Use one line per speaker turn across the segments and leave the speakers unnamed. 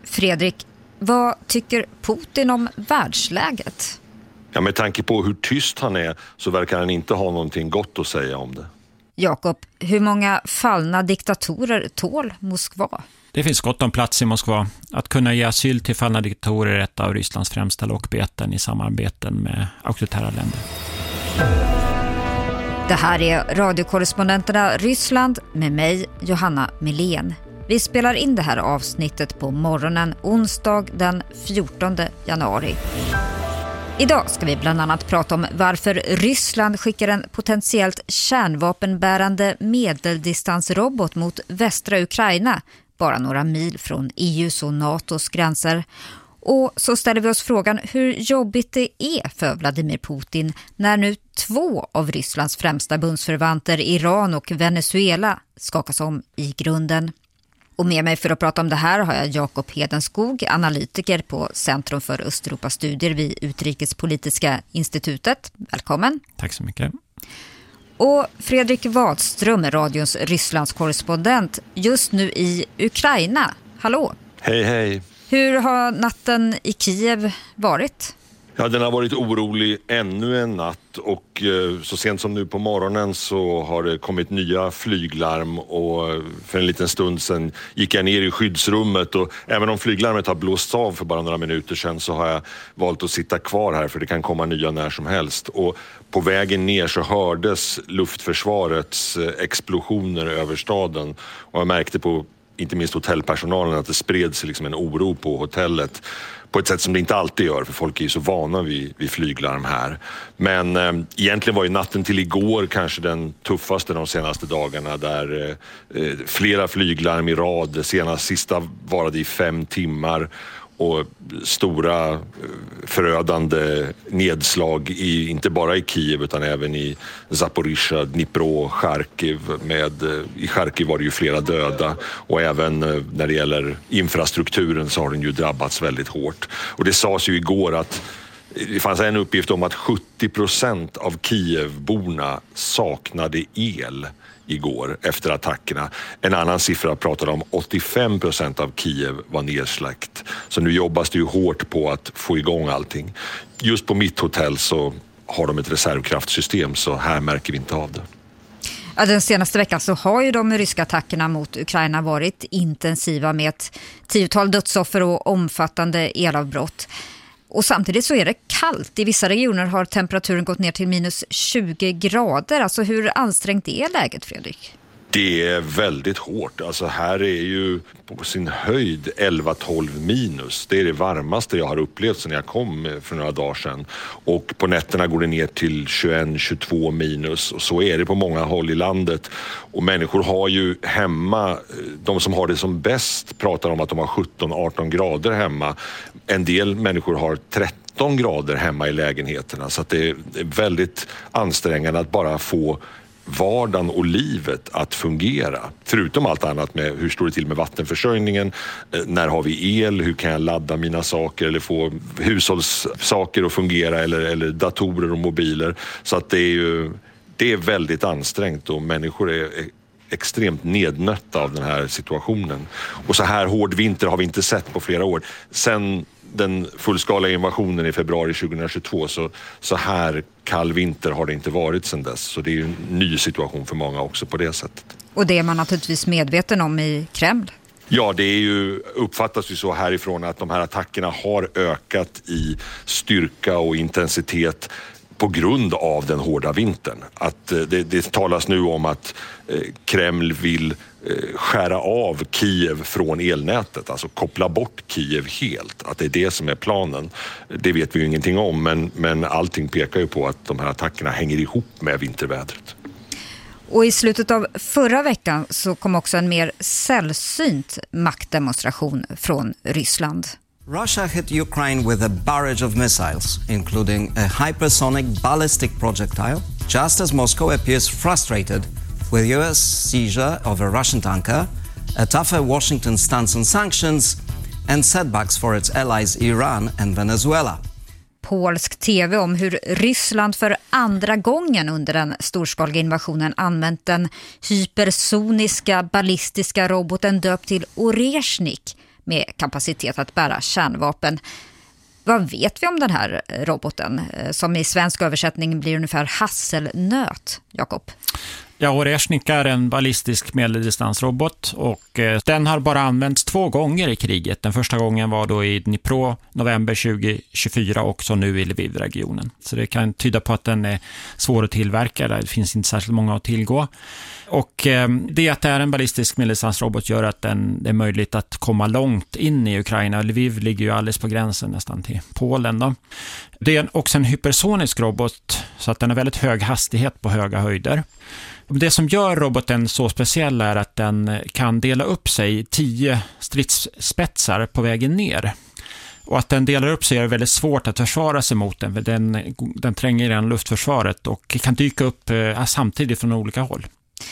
Fredrik, vad tycker Putin om världsläget?
Ja, med tanke på hur tyst han är så verkar han inte ha någonting gott att säga om det.
Jakob, hur många fallna diktatorer tål Moskva?
Det finns gott om plats i Moskva. Att kunna ge asyl till fallna diktatorer är ett av Rysslands främsta lockbeten i samarbeten med auktoritära länder.
Det här är radiokorrespondenterna Ryssland med mig, Johanna Milén. Vi spelar in det här avsnittet på morgonen onsdag den 14 januari. Idag ska vi bland annat prata om varför Ryssland skickar en potentiellt kärnvapenbärande medeldistansrobot mot västra Ukraina, bara några mil från EUs och NATOs gränser. Och så ställer vi oss frågan hur jobbigt det är för Vladimir Putin när nu 2 av Rysslands främsta bundsförvanter, Iran och Venezuela, skakas om i grunden. Och med mig för att prata om det här har jag Jakob Hedenskog, analytiker på Centrum för Östeuropastudier vid Utrikespolitiska institutet. Välkommen.
Tack så mycket.
Och Fredrik Wadström, radions Rysslands korrespondent, just nu i Ukraina. Hallå.
Hej, hej.
Hur har natten i Kiev varit?
Ja, den har varit orolig ännu en natt och så sent som nu på morgonen så har det kommit nya flyglarm och för en liten stund sedan gick jag ner i skyddsrummet och även om flyglarmet har blåst av för bara några minuter sedan så har jag valt att sitta kvar här för det kan komma nya när som helst. Och på vägen ner så hördes luftförsvarets explosioner över staden och jag märkte på inte minst hotellpersonalen att det spred sig liksom en oro på hotellet på ett sätt som det inte alltid gör för folk är ju så vana vid flyglarm här. Men egentligen var ju natten till igår kanske den tuffaste de senaste dagarna där flera flyglarm i rad, sista varade i 5 timmar och stora förödande nedslag inte bara i Kiev utan även i Zaporizjzja, Dnipro, Charkiv. I Charkiv var det ju flera döda och även när det gäller infrastrukturen så har den ju drabbats väldigt hårt. Och det sades ju igår att det fanns en uppgift om att 70% av Kievborna saknade el igår efter attackerna. En annan siffra pratade om 85% av Kiev var nedsläckt. Så nu jobbas det ju hårt på att få igång allting. Just på mitt hotell så har de ett reservkraftsystem så här märker vi inte av det.
Ja, den senaste veckan så har ju de ryska attackerna mot Ukraina varit intensiva med ett 10-tal dödsoffer och omfattande elavbrott. Och samtidigt så är det kallt. I vissa regioner har temperaturen gått ner till minus 20 grader. Alltså hur ansträngt är läget, Fredrik?
Det är väldigt hårt. Alltså här är ju på sin höjd 11-12 minus. Det är det varmaste jag har upplevt sedan jag kom för några dagar sedan. Och på nätterna går det ner till 21-22 minus. Och så är det på många håll i landet. Och människor har ju hemma, de som har det som bäst pratar om att de har 17-18 grader hemma. En del människor har 13 grader hemma i lägenheterna. Så att det är väldigt ansträngande att bara få vardagen och livet att fungera. Förutom allt annat med hur står det till med vattenförsörjningen, när har vi el, hur kan jag ladda mina saker eller få hushållssaker att fungera eller datorer och mobiler. Så att det är väldigt ansträngt och människor är extremt nednötta av den här situationen. Och så här hård vinter har vi inte sett på flera år. Sen den fullskaliga invasionen i februari 2022 så här kall vinter har det inte varit sedan dess. Så det är ju en ny situation för många också på det sättet.
Och det är man naturligtvis medveten om i Kreml.
Ja, det är ju, uppfattas ju så härifrån att de här attackerna har ökat i styrka och intensitet på grund av den hårda vintern. Att det talas nu om att Kreml vill skära av Kiev från elnätet, alltså koppla bort Kiev helt. Att det är det som är planen. Det vet vi ju ingenting om, men allting pekar ju på att de här attackerna hänger ihop med vintervädret.
Och i slutet av förra veckan så kom också en mer sällsynt maktdemonstration från Ryssland.
Russia hit Ukraine with a barrage of missiles, including a hypersonic ballistic projectile, just as Moscow appears frustrated with US seizure of a Russian tanker, a tougher Washington stance on sanctions, and setbacks for its allies Iran and Venezuela.
Polsk tv om hur Ryssland för andra gången under den storskaliga invasionen använt den hypersoniska ballistiska roboten döpt till Oreshnik med kapacitet att bära kärnvapen. Vad vet vi om den här roboten som i svensk översättning blir ungefär hasselnöt, Jakob?
Ja, Oreshnik är en ballistisk medeldistansrobot och den har bara använts 2 gånger i kriget. Den första gången var då i Dnipro november 2024 och så nu i Lviv-regionen. Så det kan tyda på att den är svår att tillverka. Det finns inte särskilt många att tillgå. Och det att det är en ballistisk medeldistansrobot gör att det är möjligt att komma långt in i Ukraina. Lviv ligger ju alldeles på gränsen nästan till Polen då. Det är också en hypersonisk robot så att den har väldigt hög hastighet på höga höjder. Det som gör roboten så speciell är att den kan dela upp sig i 10 stridsspetsar på vägen ner. Och att den delar upp sig är väldigt svårt att försvara sig mot den. För den tränger i den luftförsvaret och kan dyka upp samtidigt från olika håll.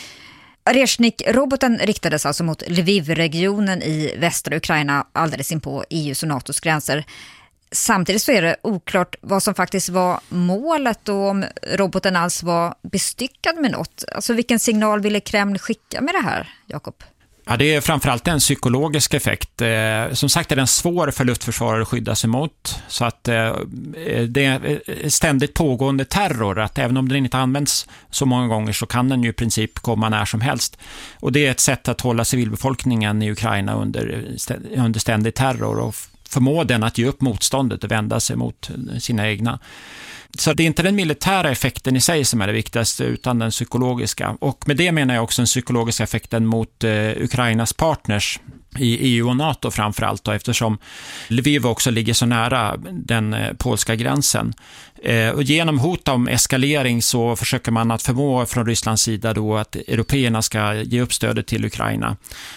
Oreshnik-roboten riktades alltså mot Lviv-regionen i västra Ukraina alldeles in på EUs och NATOs gränser. Samtidigt så är det oklart vad som faktiskt var målet och om roboten alls var bestyckad med något. Alltså vilken signal ville Kreml skicka med det här, Jakob?
Ja, det är framförallt en psykologisk effekt. Som sagt är den svår för luftförsvarare att skydda sig mot. Så att det är ständigt pågående terror. Att även om den inte används så många gånger så kan den ju i princip komma när som helst. Och det är ett sätt att hålla civilbefolkningen i Ukraina under ständig terror och förmå den att ge upp motståndet och vända sig mot sina egna. Så det är inte den militära effekten i sig som är det viktigaste utan den psykologiska. Och med det menar jag också den psykologiska effekten mot Ukrainas partners i EU och NATO framförallt då, eftersom Lviv också ligger så nära den polska gränsen. Och genom hot om eskalering så försöker man att förmå från Rysslands sida då att européerna ska ge upp stödet till Ukraina.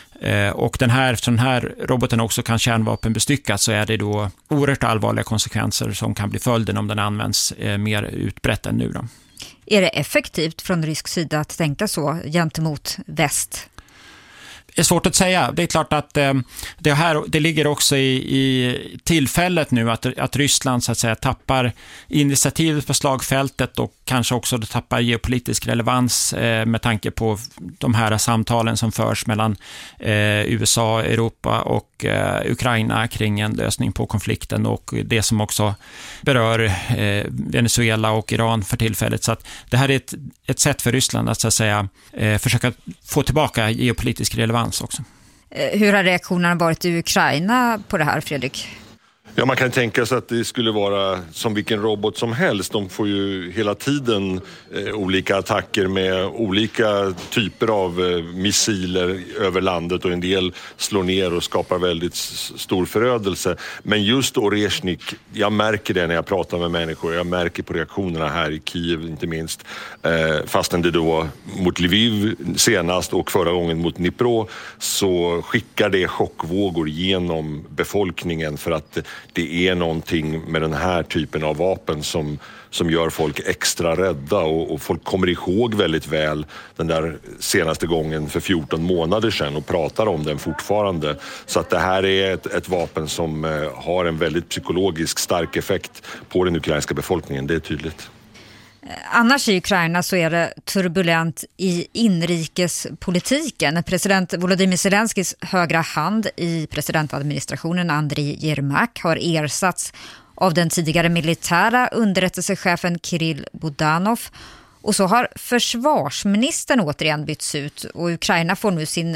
Och eftersom den här roboten också kan kärnvapenbestyckas så är det då oerhört allvarliga konsekvenser som kan bli följden om den används mer utbrett än nu då.
Är det effektivt från rysk sida att tänka så gentemot väst?
Det är svårt att säga. Det är klart att det ligger också i tillfället nu att Ryssland så att säga tappar initiativet på slagfältet och kanske också tappar geopolitisk relevans med tanke på de här samtalen som förs mellan USA, Europa och Ukraina kring en lösning på konflikten och det som också berör Venezuela och Iran för tillfället. Så att det här är ett sätt för Ryssland att så att säga försöka få tillbaka geopolitisk relevans också.
Hur har reaktionerna varit i Ukraina på det här, Fredrik?
Ja, man kan tänka sig att det skulle vara som vilken robot som helst. De får ju hela tiden olika attacker med olika typer av missiler över landet och en del slår ner och skapar väldigt stor förödelse. Men just Oreshnik, jag märker det när jag pratar med människor. Jag märker på reaktionerna här i Kiev inte minst. Fastän det då mot Lviv senast och förra gången mot Dnipro så skickar det chockvågor genom befolkningen för att det är någonting med den här typen av vapen som gör folk extra rädda och folk kommer ihåg väldigt väl den där senaste gången för 14 månader sedan och pratar om den fortfarande. Så att det här är ett vapen som har en väldigt psykologisk stark effekt på den ukrainska befolkningen, det är tydligt.
Annars i Ukraina så är det turbulent i inrikespolitiken. President Volodymyr Zelenskis högra hand i presidentadministrationen, Andriy Yermak, har ersatts av den tidigare militära underrättelsechefen Kirill Budanov. Och så har försvarsministern återigen bytts ut och Ukraina får nu sin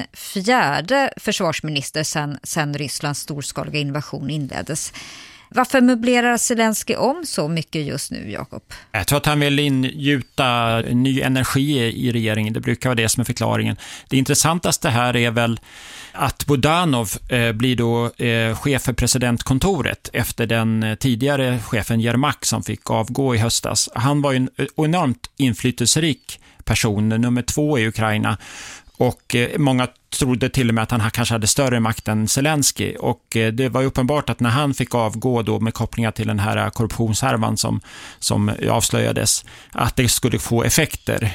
4:e försvarsminister sedan Rysslands storskaliga invasion inleddes. Varför möblerar Zelensky om så mycket just nu, Jakob?
Jag tror att han vill ingjuta ny energi i regeringen. Det brukar vara det som är förklaringen. Det intressantaste här är väl att Budanov blir då chef för presidentkontoret efter den tidigare chefen Yermak som fick avgå i höstas. Han var ju en enormt inflytelserik person, nummer 2 i Ukraina. Och många trodde till och med att han kanske hade större makt än Zelensky. Och det var uppenbart att när han fick avgå då med kopplingar till den här korruptionshärvan som avslöjades, att det skulle få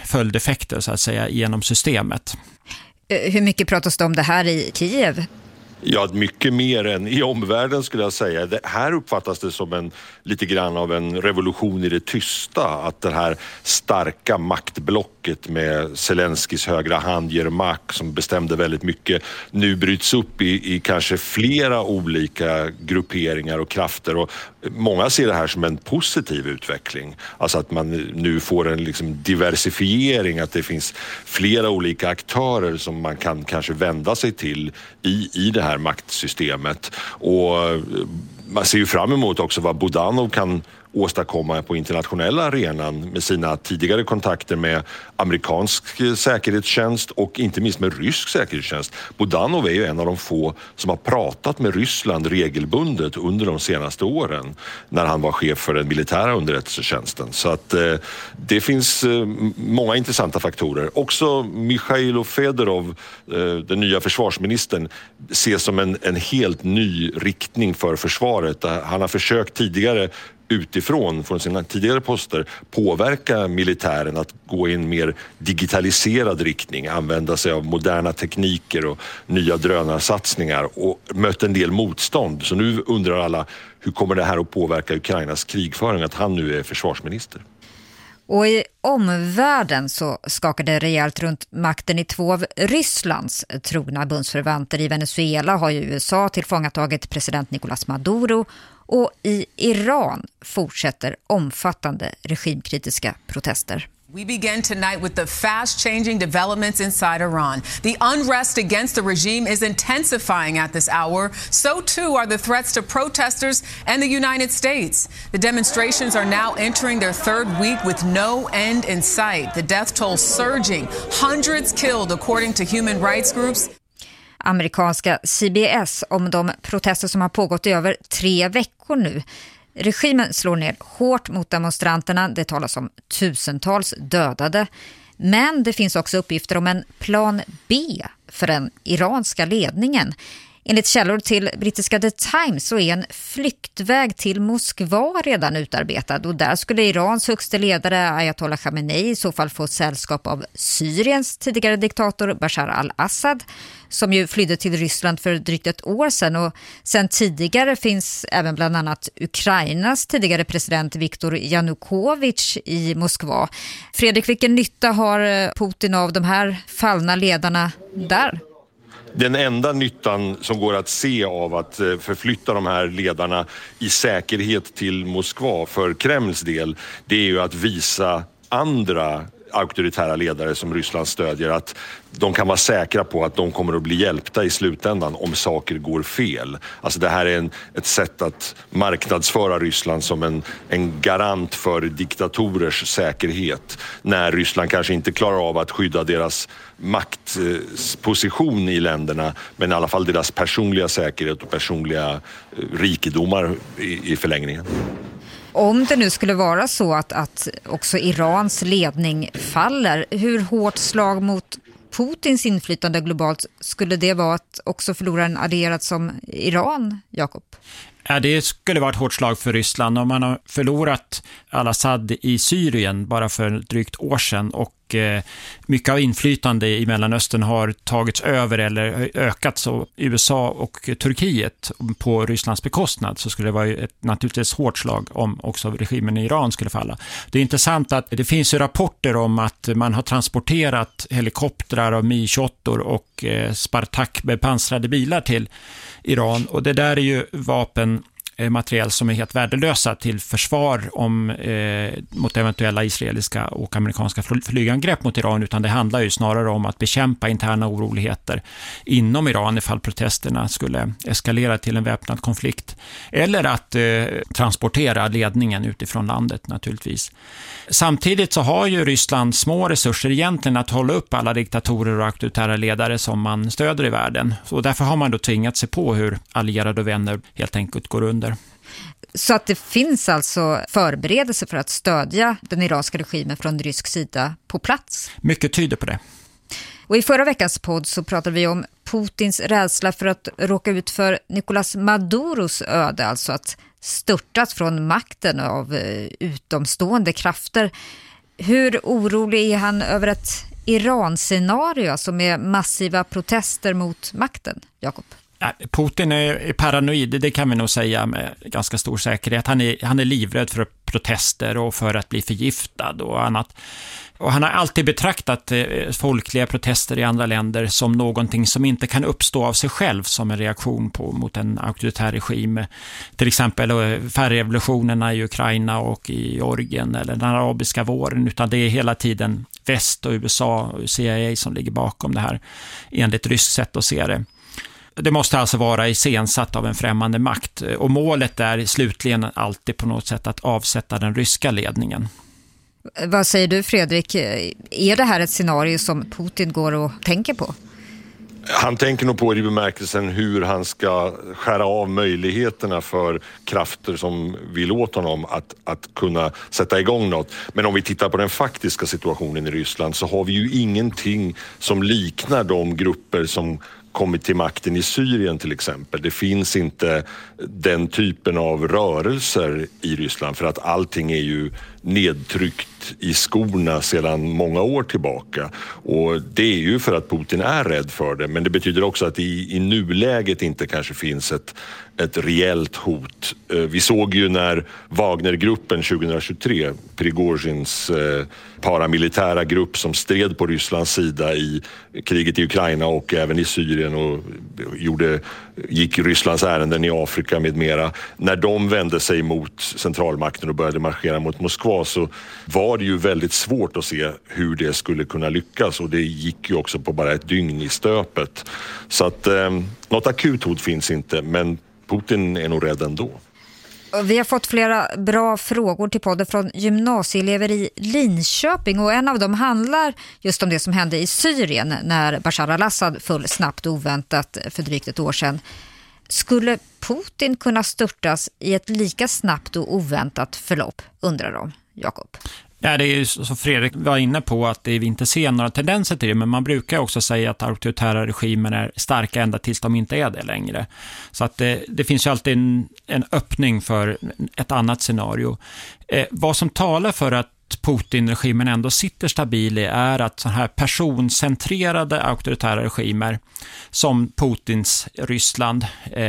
följdeffekter så att säga genom systemet.
Hur mycket pratas det om det här i Kiev?
Ja, mycket mer än i omvärlden skulle jag säga. Det här uppfattas det som lite grann av en revolution i det tysta. Att det här starka maktblocket med Zelenskis högra hand Yermak som bestämde väldigt mycket nu bryts upp i kanske flera olika grupperingar och krafter. Och många ser det här som en positiv utveckling. Alltså att man nu får en liksom diversifiering, att det finns flera olika aktörer som man kan kanske vända sig till i det här maktsystemet. Och man ser ju fram emot också vad Budanov kan åstadkomma på internationella arenan med sina tidigare kontakter med amerikansk säkerhetstjänst och inte minst med rysk säkerhetstjänst. Budanov är ju en av de få som har pratat med Ryssland regelbundet under de senaste åren när han var chef för den militära underrättelsetjänsten. Så att det finns många intressanta faktorer. Också Mikhailo Fedorov, den nya försvarsministern, ses som en helt ny riktning för försvaret. Han har försökt tidigare utifrån, från sina tidigare poster, påverka militären att gå i en mer digitaliserad riktning, använda sig av moderna tekniker och nya drönarsatsningar och mött en del motstånd. Så nu undrar alla, hur kommer det här att påverka Ukrainas krigföring att han nu är försvarsminister?
Och i omvärlden så skakade rejält runt makten i två av Rysslands trogna bundsförvanter. I Venezuela har ju USA tillfångatagit president Nicolás Maduro och i Iran fortsätter omfattande regimkritiska protester.
We begin tonight with the fast-changing developments inside Iran. The unrest against the regime is intensifying at this hour. So too are the threats to protesters and the United States. The demonstrations are now entering their third week with no end in sight. The death toll surging. Hundreds killed according to human rights groups.
Amerikanska CBS om de protester som har pågått i över 3 veckor nu. Regimen slår ner hårt mot demonstranterna. Det talas om tusentals dödade. Men det finns också uppgifter om en plan B för den iranska ledningen. Enligt källor till brittiska The Times så är en flyktväg till Moskva redan utarbetad. Och där skulle Irans högste ledare Ayatollah Khamenei i så fall få sällskap av Syriens tidigare diktator Bashar al-Assad, som ju flydde till Ryssland för drygt ett år sedan. Och sen tidigare finns även bland annat Ukrainas tidigare president Viktor Yanukovych i Moskva. Fredrik, vilken nytta har Putin av de här fallna ledarna där?
Den enda nyttan som går att se av att förflytta de här ledarna i säkerhet till Moskva för Kremls del, det är ju att visa andra auktoritära ledare som Ryssland stödjer att de kan vara säkra på att de kommer att bli hjälpta i slutändan om saker går fel. Alltså det här är ett sätt att marknadsföra Ryssland som en garant för diktatorers säkerhet när Ryssland kanske inte klarar av att skydda deras maktposition i länderna, men i alla fall deras personliga säkerhet och personliga rikedomar i förlängningen.
Om det nu skulle vara så att också Irans ledning faller, hur hårt slag mot Putins inflytande globalt skulle det vara att också förlora en allierad som Iran, Jakob?
Ja, det skulle vara ett hårt slag för Ryssland om man har förlorat al-Assad i Syrien bara för drygt år sedan och mycket av inflytande i Mellanöstern har tagits över eller ökat så USA och Turkiet på Rysslands bekostnad, så skulle det vara ett naturligtvis hårt slag om också regimen i Iran skulle falla. Det är intressant att det finns ju rapporter om att man har transporterat helikoptrar av Mi-28 och Spartak-bepansrade bilar till Iran, och det där är ju vapenmateriel som är helt värdelösa till försvar mot eventuella israeliska och amerikanska flygangrepp mot Iran, utan det handlar ju snarare om att bekämpa interna oroligheter inom Iran ifall protesterna skulle eskalera till en väpnad konflikt, eller att transportera ledningen utifrån landet naturligtvis. Samtidigt så har ju Ryssland små resurser egentligen att hålla upp alla diktatorer och auktoritära ledare som man stöder i världen, och därför har man då tvingat sig på hur allierade och vänner helt enkelt går under.
Så att det finns alltså förberedelser för att stödja den iranska regimen från rysk sida på plats?
Mycket tyder på det.
Och i förra veckans podd så pratade vi om Putins rädsla för att råka ut för Nicolás Maduros öde, alltså att störtas från makten av utomstående krafter. Hur orolig är han över ett Iran-scenario som är massiva protester mot makten, Jakob?
Putin är paranoid, det kan vi nog säga med ganska stor säkerhet. Han är livrädd för protester och för att bli förgiftad och annat. Och han har alltid betraktat folkliga protester i andra länder som någonting som inte kan uppstå av sig själv som en reaktion mot en auktoritär regim. Till exempel färgrevolutionerna i Ukraina och i Georgien eller den arabiska våren, utan det är hela tiden väst och USA och CIA som ligger bakom det här enligt ryskt sätt att se det. Det måste alltså vara iscensatt av en främmande makt och målet är slutligen alltid på något sätt att avsätta den ryska ledningen.
Vad säger du, Fredrik? Är det här ett scenario som Putin går och tänker på?
Han tänker nog på det i bemärkelsen hur han ska skära av möjligheterna för krafter som vill åt honom att kunna sätta igång något. Men om vi tittar på den faktiska situationen i Ryssland så har vi ju ingenting som liknar de grupper som kommit till makten i Syrien till exempel. Det finns inte den typen av rörelser i Ryssland för att allting är ju nedtryckt i skorna sedan många år tillbaka. Och det är ju för att Putin är rädd för det, men det betyder också att i nuläget inte kanske finns ett reellt hot. Vi såg ju när Wagnergruppen 2023, Prigozjins paramilitära grupp som stred på Rysslands sida i kriget i Ukraina och även i Syrien och gick Rysslands ärenden i Afrika med mera. När de vände sig mot centralmakten och började marschera mot Moskva så var det ju väldigt svårt att se hur det skulle kunna lyckas och det gick ju också på bara ett dygn i stöpet. Så att något akut hot finns inte, men Putin är nog rädd ändå.
Vi har fått flera bra frågor till podden från gymnasieelever i Linköping och en av dem handlar just om det som hände i Syrien när Bashar al-Assad föll snabbt och oväntat för drygt ett år sedan. Skulle Putin kunna störtas i ett lika snabbt och oväntat förlopp, undrar de, Jakob?
Ja, det är ju som Fredrik var inne på att vi inte ser några tendenser till det, men man brukar också säga att auktoritära regimer är starka ända tills de inte är det längre. Så att det finns ju alltid en öppning för ett annat scenario. Vad som talar för att Putin-regimen ändå sitter stabil är att så här personcentrerade auktoritära regimer som Putins Ryssland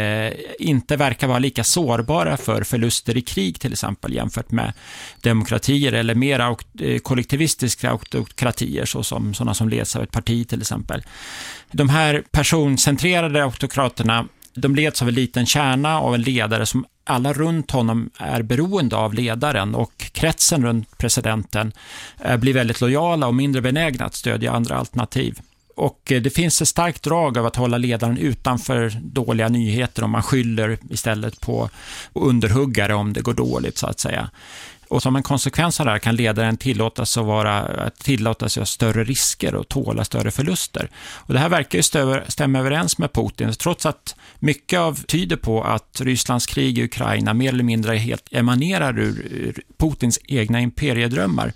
inte verkar vara lika sårbara för förluster i krig till exempel jämfört med demokratier eller mer kollektivistiska autokratier såsom sådana som leds av ett parti till exempel. De här personcentrerade autokraterna, de leds av en liten kärna av en ledare som alla runt honom är beroende av ledaren och kretsen runt presidenten blir väldigt lojala och mindre benägna att stödja andra alternativ. Och det finns ett starkt drag av att hålla ledaren utanför dåliga nyheter om man skyller istället på underhuggare om det går dåligt så att säga. Och som en konsekvens av det här kan ledaren tillåtas göra större risker och tåla större förluster. Och det här verkar ju stämma överens med Putin, trots att mycket tyder på att Rysslands krig i Ukraina mer eller mindre helt emanerar ur Putins egna imperiedrömmar.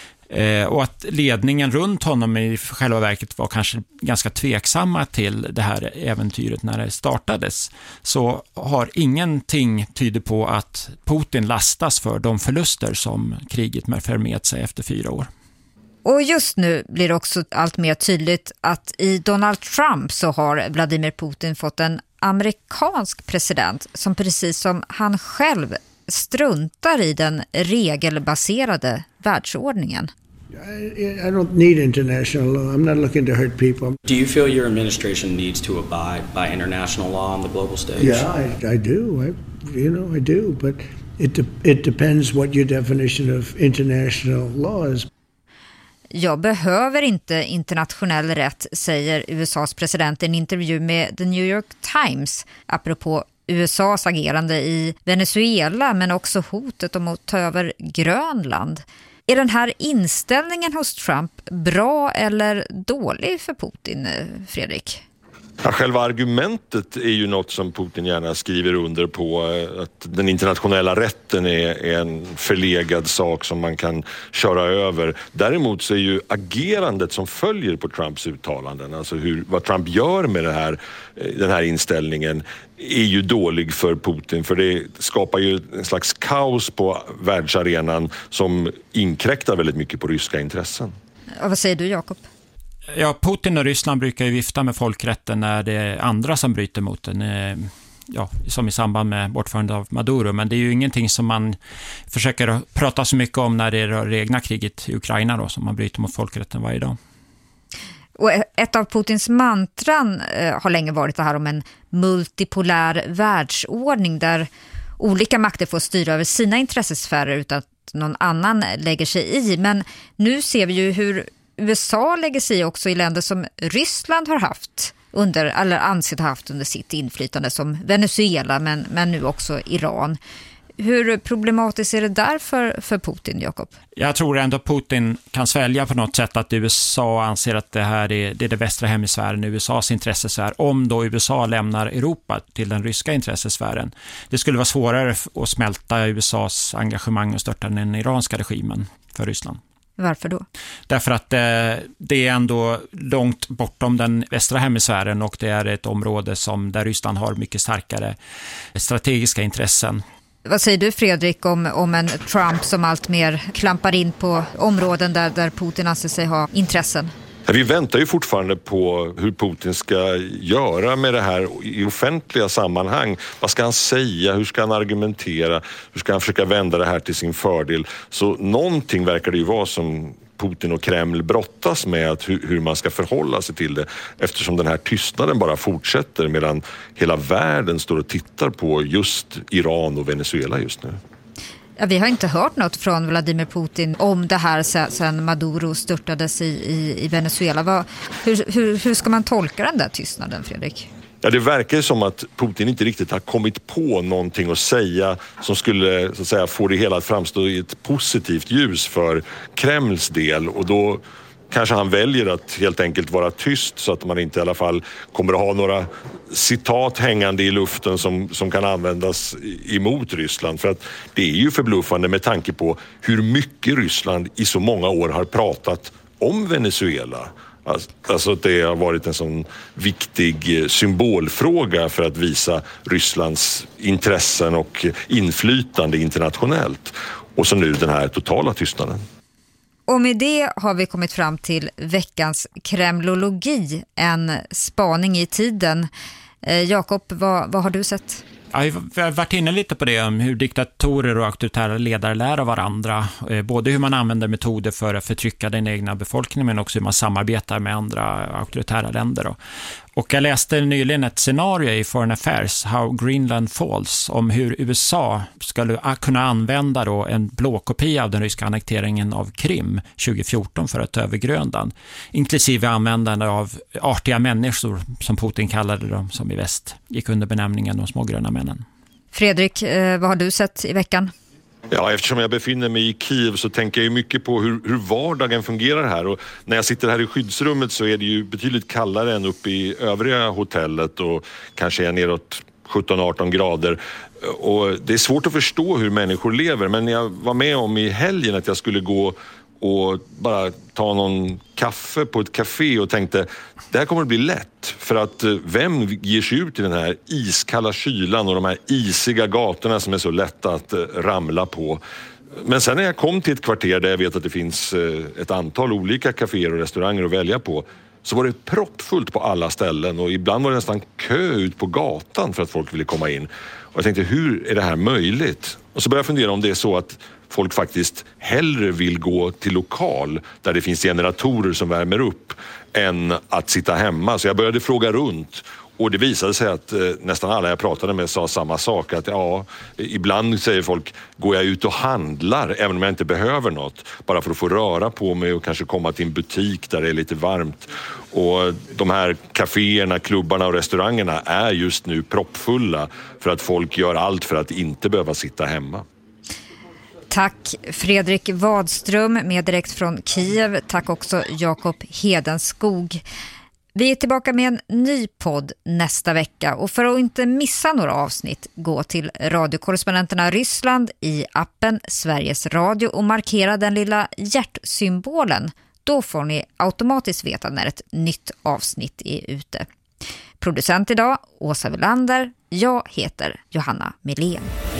Och att ledningen runt honom i själva verket var kanske ganska tveksamma till det här äventyret när det startades, så har ingenting tyder på att Putin lastas för de förluster som kriget med sig efter 4 år.
Och just nu blir det också allt mer tydligt att i Donald Trump så har Vladimir Putin fått en amerikansk president som precis som han själv struntar i den regelbaserade världsordningen.
I don't need international law. I'm not looking to hurt people.
Do you feel your administration needs to abide by international law on the global stage?
Yeah, I do. I do. But it depends what your definition of international law is.
Jag behöver inte internationell rätt, säger USAs president i en intervju med The New York Times apropå USAs agerande i Venezuela men också hotet om att ta över Grönland. Är den här inställningen hos Trump bra eller dålig för Putin, Fredrik?
Ja, själva argumentet är ju något som Putin gärna skriver under på, att den internationella rätten är en förlegad sak som man kan köra över. Däremot så är ju agerandet som följer på Trumps uttalanden, alltså vad Trump gör med den här inställningen, är ju dålig för Putin, för det skapar ju en slags kaos på världsarenan som inkräktar väldigt mycket på ryska intressen.
Och vad säger du, Jakob?
Ja, Putin och Ryssland brukar ju vifta med folkrätten när det är andra som bryter mot den. Ja, som i samband med bortförandet av Maduro. Men det är ju ingenting som man försöker prata så mycket om när det rör det egna kriget i Ukraina då, som man bryter mot folkrätten varje dag.
Och ett av Putins mantran har länge varit det här om en multipolär världsordning där olika makter får styra över sina intressesfärer utan att någon annan lägger sig i. Men nu ser vi ju hur USA lägger sig också i länder som Ryssland har haft eller ansett haft under sitt inflytande, som Venezuela men nu också Iran. Hur problematiskt är det där för Putin, Jakob?
Jag tror ändå att Putin kan svälja på något sätt att USA anser att det här är det västra hemisfären, USAs intressesfär, om då USA lämnar Europa till den ryska intressesfären. Det skulle vara svårare att smälta USAs engagemang och störta den iranska regimen för Ryssland.
Varför då?
Därför att det är ändå långt bortom den västra hemisfären och det är ett område där Ryssland har mycket starkare strategiska intressen.
Vad säger du, Fredrik, om en Trump som allt mer klampar in på områden där Putin anser sig ha intressen?
Vi väntar ju fortfarande på hur Putin ska göra med det här i offentliga sammanhang. Vad ska han säga? Hur ska han argumentera? Hur ska han försöka vända det här till sin fördel? Så någonting verkar det ju vara som Putin och Kreml brottas med, att hur man ska förhålla sig till det, eftersom den här tystnaden bara fortsätter medan hela världen står och tittar på just Iran och Venezuela just nu.
Ja, vi har inte hört något från Vladimir Putin om det här sedan Maduro störtades i Venezuela. Hur ska man tolka den där tystnaden, Fredrik?
Ja, det verkar som att Putin inte riktigt har kommit på någonting att säga som skulle, så att säga, få det hela att framstå i ett positivt ljus för Kremls del, och då kanske han väljer att helt enkelt vara tyst så att man inte i alla fall kommer att ha några citat hängande i luften som kan användas emot Ryssland. För att det är ju förbluffande med tanke på hur mycket Ryssland i så många år har pratat om Venezuela. Alltså att det har varit en sån viktig symbolfråga för att visa Rysslands intressen och inflytande internationellt. Och så nu den här totala tystnaden.
Och med det har vi kommit fram till veckans kremlologi, en spaning i tiden. Jakob, vad har du sett?
Jag har varit inne lite på det, om hur diktatorer och auktoritära ledare lär av varandra. Både hur man använder metoder för att förtrycka den egna befolkningen, men också hur man samarbetar med andra auktoritära länder. Och jag läste nyligen ett scenario i Foreign Affairs, How Greenland Falls, om hur USA skulle kunna använda då en blåkopia av den ryska annekteringen av Krim 2014 för att ta över Grönland. Inklusive användande av artiga människor, som Putin kallade dem, som i väst gick under benämningen de små gröna männen.
Fredrik, vad har du sett i veckan?
Ja, eftersom jag befinner mig i Kiev så tänker jag ju mycket på hur vardagen fungerar här. Och när jag sitter här i skyddsrummet så är det ju betydligt kallare än uppe i övriga hotellet och kanske är neråt 17-18 grader. Och det är svårt att förstå hur människor lever, men jag var med om i helgen att jag skulle gå och bara ta någon kaffe på ett café och tänkte, det här kommer att bli lätt, för att vem ger sig ut i den här iskalla kylan och de här isiga gatorna som är så lätta att ramla på. Men sen när jag kom till ett kvarter där jag vet att det finns ett antal olika kaféer och restauranger att välja på, så var det proppfullt på alla ställen och ibland var det nästan kö ut på gatan för att folk ville komma in. Och jag tänkte, hur är det här möjligt? Och så började jag fundera om det är så att folk faktiskt hellre vill gå till lokal där det finns generatorer som värmer upp än att sitta hemma. Så jag började fråga runt och det visade sig att nästan alla jag pratade med sa samma sak. Att ja, ibland säger folk, går jag ut och handlar även om jag inte behöver något, bara för att få röra på mig och kanske komma till en butik där det är lite varmt. Och de här kaféerna, klubbarna och restaurangerna är just nu proppfulla för att folk gör allt för att inte behöva sitta hemma.
Tack Fredrik Wadström med direkt från Kiev. Tack också Jakob Hedenskog. Vi är tillbaka med en ny podd nästa vecka, och för att inte missa några avsnitt, gå till radiokorrespondenterna Ryssland i appen Sveriges Radio och markera den lilla hjärtsymbolen. Då får ni automatiskt veta när ett nytt avsnitt är ute. Producent idag, Åsa Welander. Jag heter Johanna Milén.